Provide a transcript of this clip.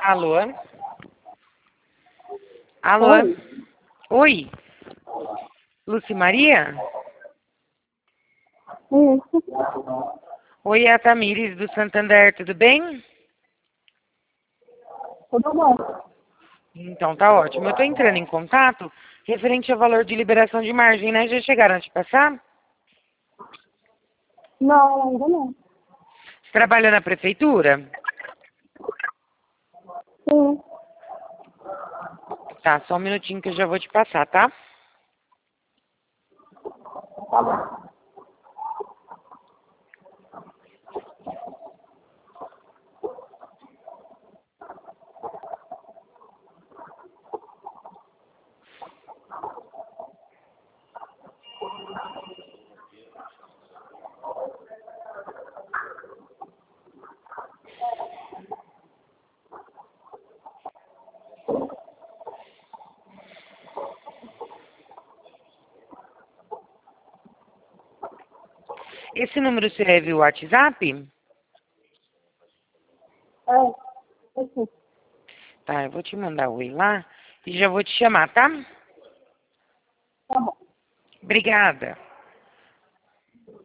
Alô? Alô? Oi. Oi? Luci Maria? Isso. Oi, é a Tamires do Santander, tudo bem? Tudo bom? Então tá ótimo. Eu tô entrando em contato referente ao valor de liberação de margem, né? Já chegaram a te passar? Não, ainda não. Você trabalha na prefeitura? Sim. Tá, só um minutinho que eu já vou te passar, tá? Tá bom. Esse número serve o WhatsApp? Assim. Tá, eu vou te mandar o oi lá e já vou te chamar, tá? Tá bom. Obrigada.